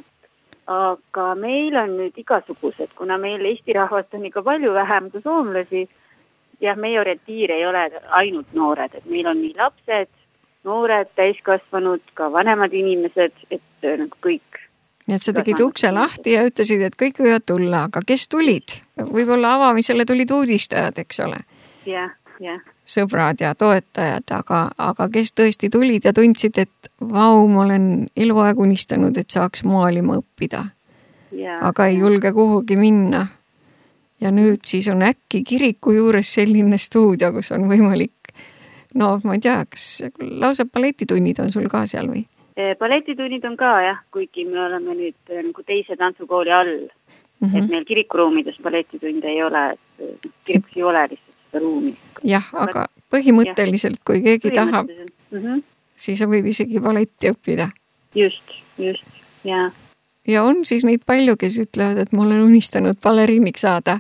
Aga meil on nüüd igasugused, kuna meil Eesti rahvast on ikka palju vähem kui soomlasi. Jah, meie orientiir ei ole ainult noored, et meil on nii lapsed, noored, täiskasvanud, ka vanemad inimesed, et nagu kõik. Nii et sa tegid ukse lahti ja ütlesid, et kõik võivad tulla, aga kes tulid? Võib-olla avamisele tulid uudistajad, eks ole? Jah. Sõbrad ja toetajad, aga kes tõesti tulid ja tundsid, et vau, ma olen eluaeg unistanud, et saaks maalima õppida. Aga ei julge kuhugi minna. Ja nüüd siis on äkki kiriku juures selline stuudio, kus on võimalik, ma ei tea, kas lausa balletitunnid on sul ka seal või? Balletitunnid on ka, jah, kuigi me oleme nüüd nagu teise tantsukooli all. Et meil kirikuruumides ballettitunde ei ole, et kirikus ei ole lihtsalt seda ruumi. Jah, aga põhimõtteliselt, kui keegi tahab, siis võib isegi balletti õppida. Just, jah. Ja on siis neid palju, kes ütlevad, et ma olen unistanud baleriiniks saada?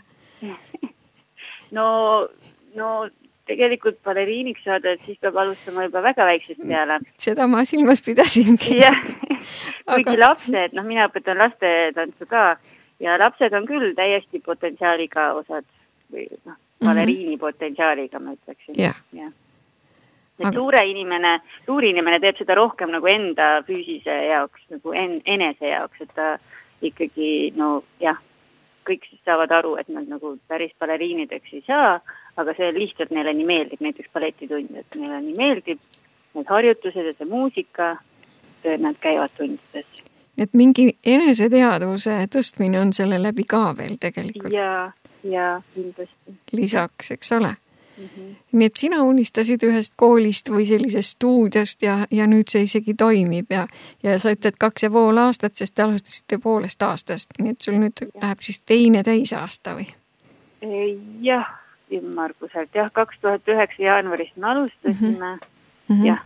No tegelikult baleriiniks saada, et siis peab alustama juba väga väiksest peale. Seda ma silmas pidasingi. Jah, kuigi lapsed, mina õpetan lastetantsu ka ja lapsed on küll täiesti potentsiaaliga osad või baleriini potentsiaaliga, ma ütleksin. Jah. Et luuriinimene teeb seda rohkem nagu enda füüsise jaoks, nagu enese jaoks, et ta ikkagi, kõik siis saavad aru, et nad nagu päris baleriinideks ei saa, aga see lihtsalt neile nii meeldib, näiteks balletitund, et neile nii meeldib need harjutused ja see muusika, et nad käivad tundides. Et mingi eneseteadvuse tõstmine on selle läbi ka veel tegelikult. Ja kindlasti. Lisaks, eks ole? Nii et sina unistasid ühest koolist või sellisest stuudiost ja nüüd see isegi toimib ja sa ütled 2,5 aastat, sest te alustasite 1,5 aastast, nii et sul nüüd läheb siis teine täisaasta või? Jah, ümmarguselt, 2009 jaanuarist me alustasime, jah.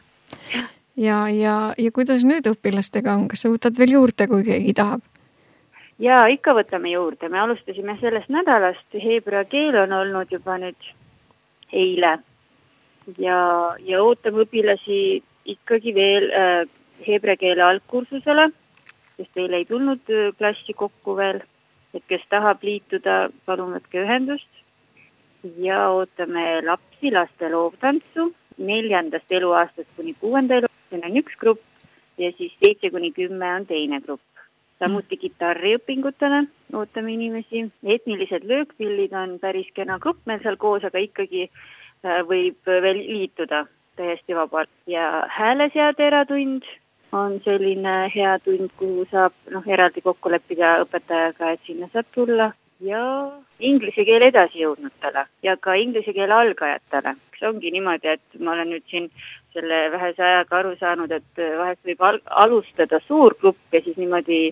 Ja kuidas nüüd õpilastega on, kas sa võtad veel juurde, kui keegi tahab? Ja ikka võtame juurde, me alustasime sellest nädalast, heebrea keel on olnud juba nüüd eile ja ootame õpilasi ikkagi veel heebrea keele algkursusele, sest teil ei tulnud klassi kokku veel, et kes tahab liituda, palun võtke ühendust ja ootame laste loovtantsu 4. eluaastast kuni 6. eluaastani on üks grupp ja siis 7-10 on teine grupp. Samuti kitarriõpingutele ootame inimesi. Etnilised löökpillid on päris kena grupp meil seal koos, aga ikkagi võib veel liituda täiesti vabalt. Ja hääleseade eratund on selline hea tund, kuhu saab eraldi kokku leppida õpetajaga, et sinna saab tulla. Ja inglise keele edasijõudnutele ja ka inglise keele algajatele. See ongi niimoodi, et ma olen nüüd siin selle vähese ajaga aru saanud, et vahest võib alustada suur grupp ja siis niimoodi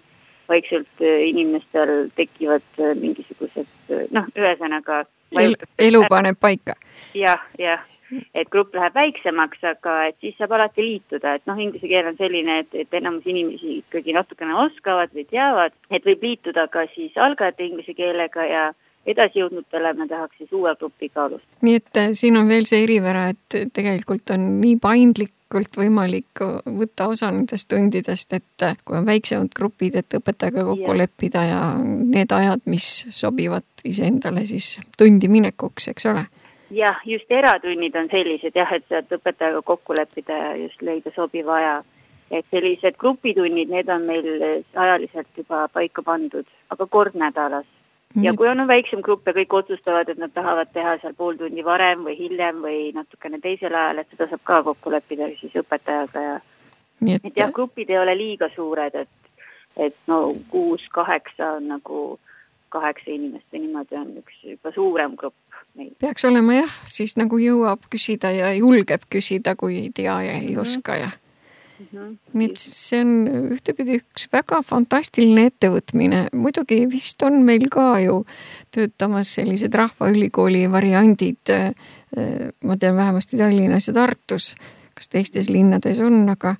vaikselt inimestel tekivad mingisugused, ühesõnaga elu paneb paika. Jah, et grupp läheb väiksemaks, aga et siis saab alati liituda, et inglise keel on selline, et enamus inimesi ikkagi natukene oskavad või teavad, et võib liituda ka siis algajate inglise keelega ja edasijõudnutele me tahaks siis uue grupiga alustada. Nii et siin on veel see erivära, et tegelikult on nii paindlikult võimalik võtta osa nendest tundidest, et kui on väiksemad grupid, et õpetajaga kokku leppida ja need ajad, mis sobivad iseendale siis tundi minekuks, eks ole? Jah, just eratunnid on sellised et saad õpetajaga kokku leppida ja just leida sobiva aja. Et sellised grupitunnid, need on meil ajaliselt juba paika pandud, aga kord nädalas. Ja kui on väiksem grupp ja kõik otsustavad, et nad tahavad teha seal pool tundi varem või hiljem või natukene teisel ajal, et seda saab ka kokku leppida siis õpetajaga ja et jah, grupid ei ole liiga suured, et 6-8 on nagu 8 inimest ja niimoodi on üks juba suurem grupp. Peaks olema jah, siis nagu jõuab küsida ja julgeb küsida, kui ei tea ja ei oska ja. Nii et see on ühtepidi üks väga fantastiline ettevõtmine. Muidugi vist on meil ka ju töötamas sellised rahvaülikooli variandid, ma tean vähemasti Tallinnas ja Tartus, kas teistes linnades on, aga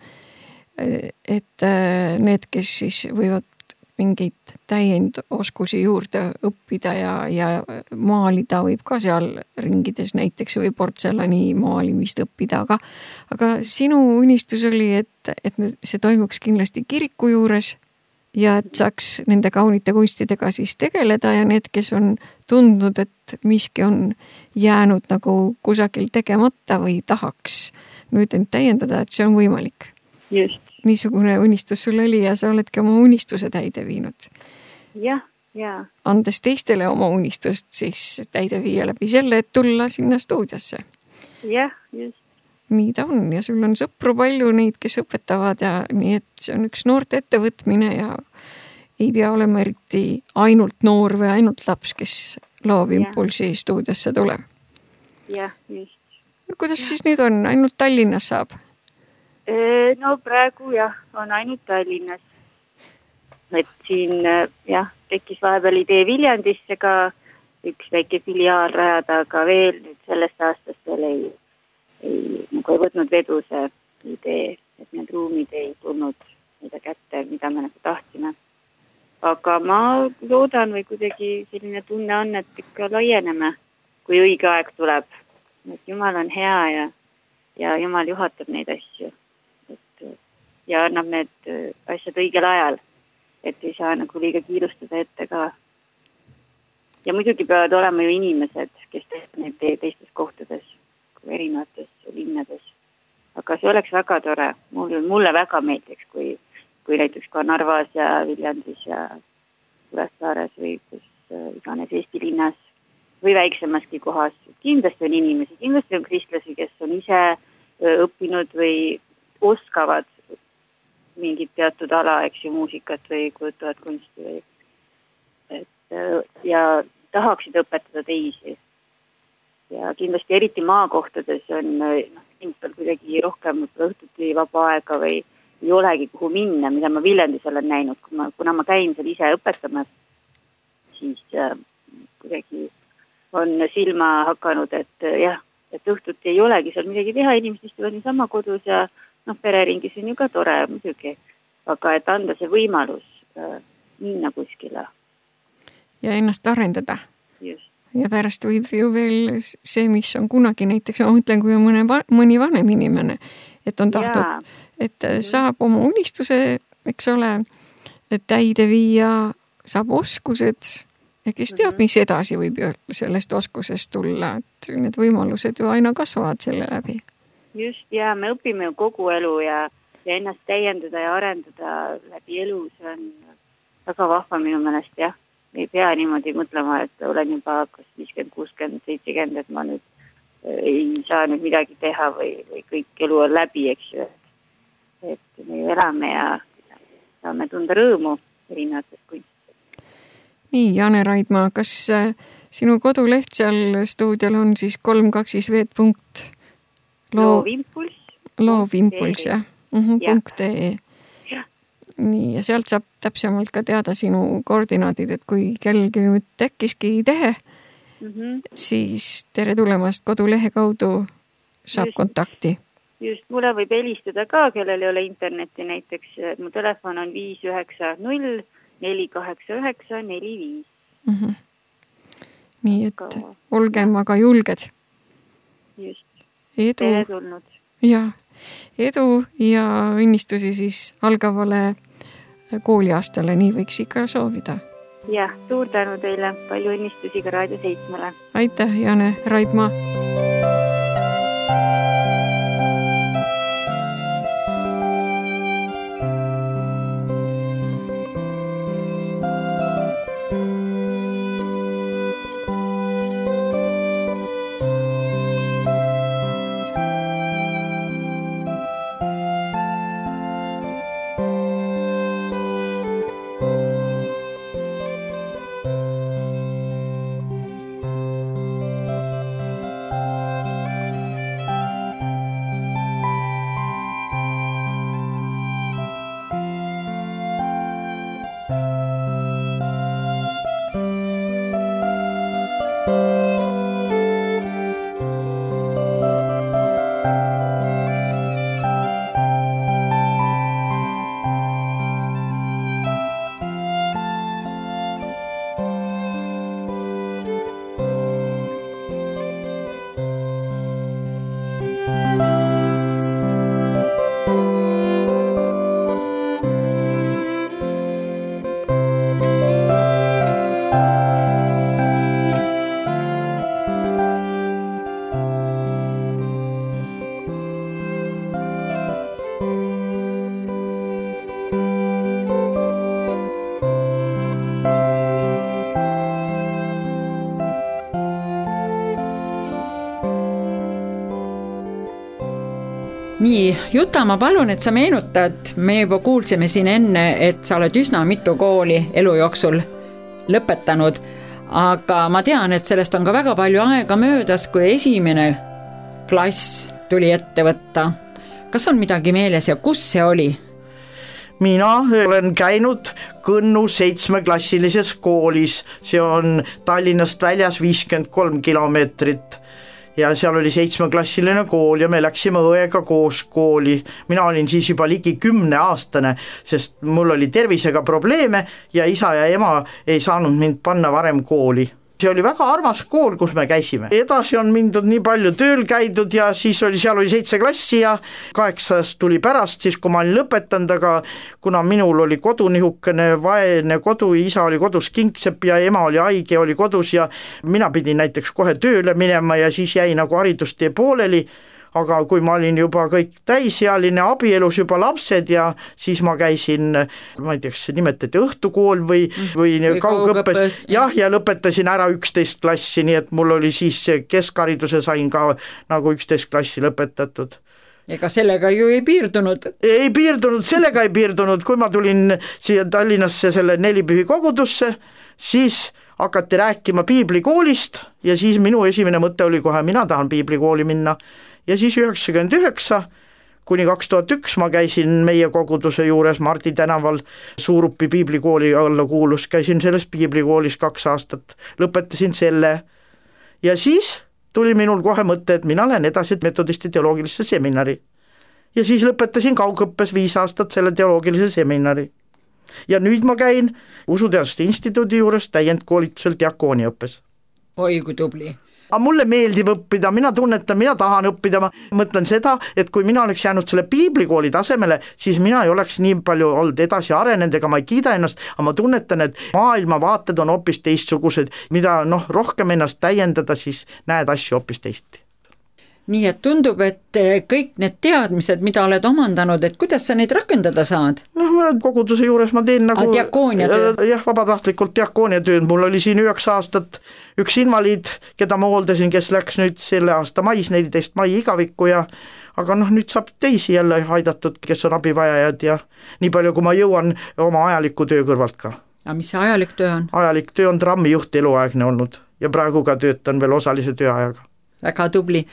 et need, kes siis võivad mingeid täiendoskusi juurde õppida ja maalida võib ka seal ringides näiteks või portselani maalimist õppida, aga sinu unistus oli, et see toimuks kindlasti kiriku juures ja et saaks nende kaunite kunstidega siis tegeleda ja need, kes on tundnud, et miski on jäänud nagu kusagil tegemata või tahaks nüüd end täiendada, et see on võimalik. Just. Niisugune unistus sul oli ja sa oledki oma unistuse täide viinud. Jah. Andes teistele oma unistust siis täide viia läbi selle, et tulla sinna stuudiosse. Jah, just. Nii ta on ja sul on sõpru palju neid, kes õpetavad ja nii, et see on üks noorte ettevõtmine ja ei pea olema eriti ainult noor või ainult laps, kes Loovimpulsi stuudiosse tuleb. Jah, just. Kuidas siis nüüd on? Ainult Tallinnas saab? No praegu on ainult Tallinnas. Et siin tekkis vahepeal idee Viljandisse ka üks väike filiaal rajada, aga veel nüüd sellest aastast veel ei võtnud vedu see idee, et need ruumid ei tulnud mida kätte, mida me nagu tahtsime. Aga ma loodan või kuidagi selline tunne on, et ikka laieneme, kui õige aeg tuleb. Et Jumal on hea ja Jumal juhatab neid asju. Ja annab need asjad õigel ajal, et ei saa nagu liiga kiirustada ette ka. Ja muidugi peavad olema ju inimesed, kes teevad neid teistes kohtades, erinevates linnades. Aga see oleks väga tore. Mulle väga meeldiks, kui näiteks ka Narvas ja Viljandis ja Kuressaares või iganes Eesti linnas või väiksemaski kohas. Kindlasti on inimesi, kindlasti on kristlasi, kes on ise õppinud või oskavad mingit teatud ala, muusikat või kujutavad kunsti või ja tahaksid õpetada teisi. Ja kindlasti eriti maakohtades on inimestel kuidagi rohkem õhtuti vaba aega või ei olegi kuhu minna, mida ma Viljandis olen näinud. Kuna ma käin seal ise õpetamas, siis kuidagi on silma hakanud, et õhtuti ei olegi seal midagi teha, inimesed istuvad niisama kodus ja pereringis on ju ka tore muidugi, aga et anda see võimalus minna kuskile. Ja ennast arendada. Just. Ja pärast võib ju veel see, mis on kunagi näiteks, ma mõtlen, kui on mõni vanem inimene, et on tahtnud, et saab oma unistuse, eks ole, täide viia, saab oskused ja kes teab, mis edasi võib ju sellest oskusest tulla, et need võimalused ju aina kasvavad selle läbi. Just, me õpime ju kogu elu ja ennast täiendada ja arendada läbi elu, see on väga vahva minu meelest, jah. Ei pea niimoodi mõtlema, et olen juba 50, 60, 70, et ma nüüd ei saa nüüd midagi teha või kõik elu on läbi, eks ju. Et me elame ja saame tunda rõõmu erinevatest kunstidest. Nii, Jane Raidma, kas sinu koduleht seal stuudiol on siis 3-2-v. Loovimpuls. Loovimpuls, jah. .ee. nii, ja sealt saab täpsemalt ka teada sinu koordinaadid, et kui kellelgi nüüd tekkiski idee, siis tere tulemast kodulehe kaudu saab kontakti. Just, mulle võib helistada ka, kellel ei ole internetti näiteks. Mu telefon on 590 489 45. Nii, et olgem aga julged. Just. Edu. Tere tulnud. Ja, edu ja õnnistusi siis algavale kooliaastale, nii võiks ikka soovida. Jah, suur tänu teile, palju õnnistusi ka Raadio 7-le. Aitäh, Jane Raidma. Nii, Juta, ma palun, et sa meenutad, me juba kuulsime siin enne, et sa oled üsna mitu kooli elu jooksul lõpetanud, aga ma tean, et sellest on ka väga palju aega möödas, kui esimene klass tuli ette võtta. Kas on midagi meeles ja kus see oli? Mina olen käinud Kõnnu 7-klassilises koolis, see on Tallinnast väljas 53 kilomeetrit. Ja seal oli 7-klassiline kool ja me läksime õega koos kooli. Mina olin siis juba ligi 10-aastane, sest mul oli tervisega probleeme ja isa ja ema ei saanud mind panna varem kooli. See oli väga armas kool, kus me käisime. Edasi on mindud nii palju tööl käidud ja siis seal oli 7 klassi ja 8 tuli pärast, siis kui ma olin lõpetanud, aga kuna minul oli kodu nihukene vaene kodu, isa oli kodus kingsepp ja ema oli haige, oli kodus ja mina pidin näiteks kohe tööle minema ja siis jäi nagu haridustee pooleli. Aga kui ma olin juba kõik täisealine, abielus juba lapsed ja siis ma käisin, ma ei tea, kas see nimetati õhtukool või kaugõppes ja lõpetasin ära 11 klassi, nii et mul oli siis keskhariduse sain ka nagu 11 klassi lõpetatud. Ega sellega ju ei piirdunud? Ei piirdunud, kui ma tulin siia Tallinnasse selle Nelipühi kogudusse, siis hakati rääkima piiblikoolist ja siis minu esimene mõte oli kohe, mina tahan piiblikooli minna. Ja siis 99 kuni 2001 ma käisin meie koguduse juures Mardi tänaval Suurupi piiblikooli alla kuulus, käisin selles piiblikoolis 2 aastat, lõpetasin selle ja siis tuli minul kohe mõte, et mina lähen edasi metodisti teoloogilisse seminari ja siis lõpetasin kaugõppes 5 aastat selle teoloogilise seminari ja nüüd ma käin Usuteaduste instituudi juures täiendkoolitusel diakooniõppes. Oi, kui tubli! Aga mulle meeldib õppida, mina tunnetan, mina tahan õppida, ma mõtlen seda, et kui mina oleks jäänud selle piiblikooli tasemele, siis mina ei oleks nii palju olnud edasi arenenud, ega ma ei kiida ennast, aga ma tunnetan, et maailmavaated on hoopis teistsugused, mida rohkem ennast täiendada, siis näed asju hoopis teisiti. Nii et tundub, et kõik need teadmised, mida oled omandanud, et kuidas sa neid rakendada saad? Koguduse juures ma teen nagu diakooniatöö? Jah, vabatahtlikult diakooniatööd. Mul oli siin 9 aastat üks invaliid, keda ma hooldasin, kes läks nüüd selle aasta mais, 14 mai igavikku ja aga nüüd saab teisi jälle aidatud, kes on abivajajad ja nii palju, kui ma jõuan oma ajaliku töö kõrvalt ka. Aga mis see ajalik töö on? Ajalik töö on trammijuht eluaegne olnud ja praegu ka töötan veel osalise tööajaga. Väga tubli.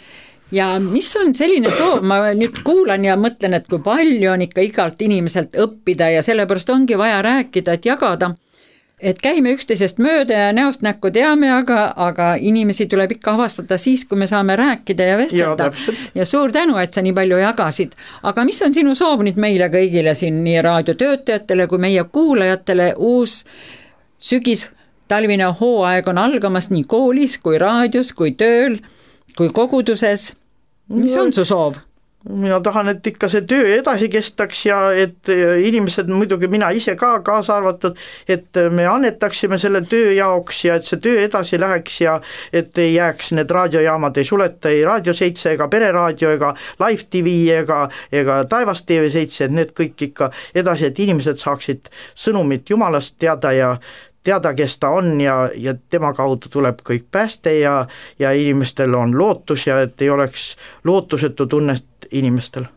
ja mis on selline soov, ma nüüd kuulan ja mõtlen, et kui palju on ikka igalt inimeselt õppida ja sellepärast ongi vaja rääkida, et jagada, et käime üksteisest mööda ja näost näkku teame, aga inimesi tuleb ikka avastada siis, kui me saame rääkida ja vestelda. Ja suur tänu, et sa nii palju jagasid. Aga mis on sinu soov nüüd meile kõigile siin, nii raadiotöötajatele kui meie kuulajatele? Uus sügis, talvine hooaeg on algamas nii koolis kui raadios, kui tööl, kui koguduses. Mis on su soov? Mina tahan, et ikka see töö edasi kestaks ja et inimesed, muidugi mina ise ka kaasa arvatud, et me annetaksime selle töö jaoks ja et see töö edasi läheks ja et ei jääks need raadiojaamad, ei suleta ei Raadio 7 ega Pereraadio ega Live TV ega Taevast TV7, et need kõik ikka edasi, et inimesed saaksid sõnumit Jumalast teada ja teada, kes ta on ja tema kaudu tuleb kõik pääste ja inimestel on lootus ja et ei oleks lootusetu tunnet inimestel.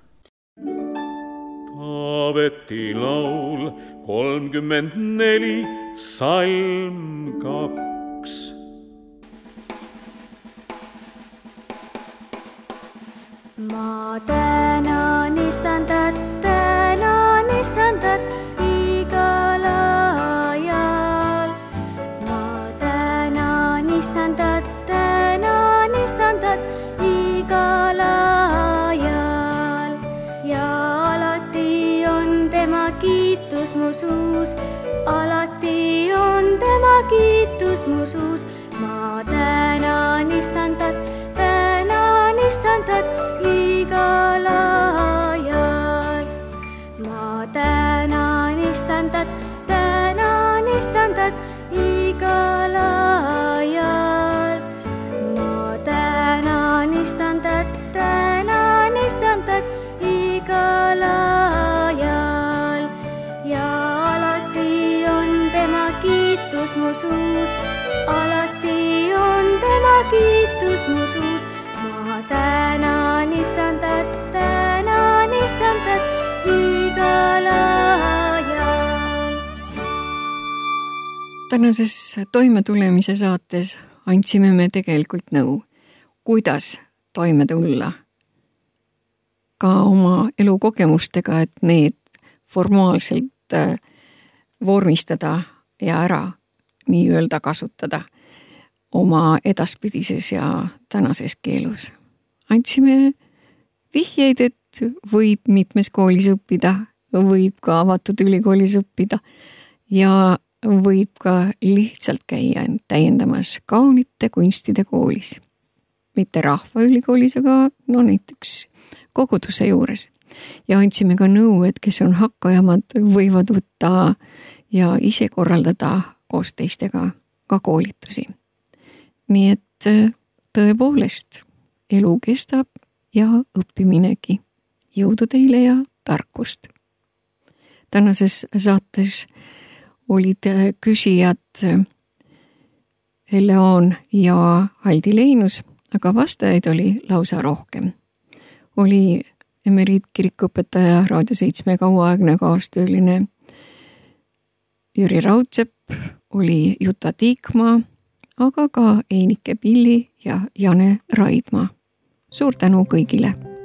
Taaveti laul 34, salm 2. Ma tänan Issandat igal ajal. Ma tänan Issandat igal ajal. Ja alati on tema kiitus mu suus, alati on tema kiitus mu suus. Ma tänan Issandat igal ajal. Ma tänan Issandat igal ajal. Ma tänan Issandat igal ajal. Ja alati on tema kiitus mu suus, alati on tema kiitus mu suus. Ma tänan Issandat igal ajal. Tänases toimetulemise saates andsime me tegelikult nõu, kuidas toime tulla ka oma elukogemustega, et need formaalselt vormistada ja ära nii-öelda kasutada oma edaspidises ja tänases keelus. Andsime vihjeid, et võib mitmes koolis õppida, võib ka avatud ülikoolis õppida ja võib ka lihtsalt käia täiendamas kaunite kunstide koolis. Mitte rahvaülikoolis, aga näiteks koguduse juures. Ja andsime ka nõu, et kes on hakkajamad, võivad võtta ja ise korraldada koos teistega ka koolitusi. Nii et tõepoolest elu kestab ja õppiminegi. Jõudu teile ja tarkust. Tänases saates olid küsijad Helle-Aan ja Haldi Leinus, aga vastajaid oli lausa rohkem. Oli emeriitkirikuõpetaja Raadio 7 kauaaegne kaastööline Jüri Raudsepp, oli Juta Tiikmaa, aga ka Einike Pilli ja Jane Raidma. Suur tänu kõigile!